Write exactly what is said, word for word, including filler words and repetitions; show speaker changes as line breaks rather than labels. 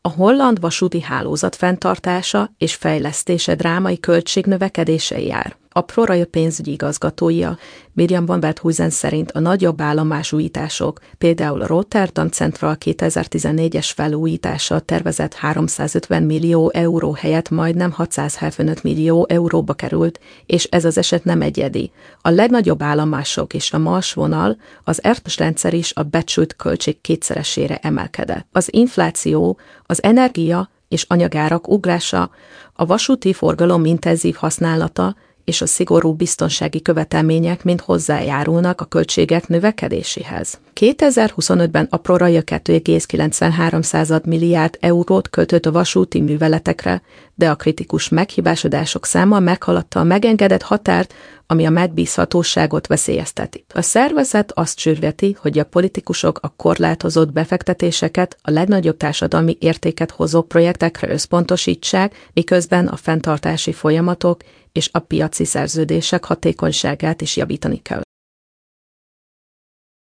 A holland vasúti hálózat fenntartása és fejlesztése drámai költségnövekedéssel jár. A ProRail pénzügyi igazgatója, Mirjam van Veldhuizen szerint a nagyobb állomásújítások, például a Rotterdam Central kétezer-tizennégyes felújítása tervezett háromszázötven millió euró helyett majdnem hatszázhetvenöt millió euróba került, és ez az eset nem egyedi. A legnagyobb állomások és a Mars vonal, az Ertmes rendszer is a becsült költség kétszeresére emelkedett. Az infláció, az energia és anyagárak ugrása, a vasúti forgalom intenzív használata és a szigorú biztonsági követelmények mind hozzájárulnak a költségek növekedéséhez. kétezer-huszonötben a ProRail két egész kilencvenhárom milliárd eurót költött a vasúti műveletekre, de a kritikus meghibásodások száma meghaladta a megengedett határt, ami a megbízhatóságot veszélyezteti. A szervezet azt sürgeti, hogy a politikusok a korlátozott befektetéseket a legnagyobb társadalmi értéket hozó projektekre összpontosítsák, miközben a fenntartási folyamatok és a piaci szerződések hatékonyságát is javítani kell.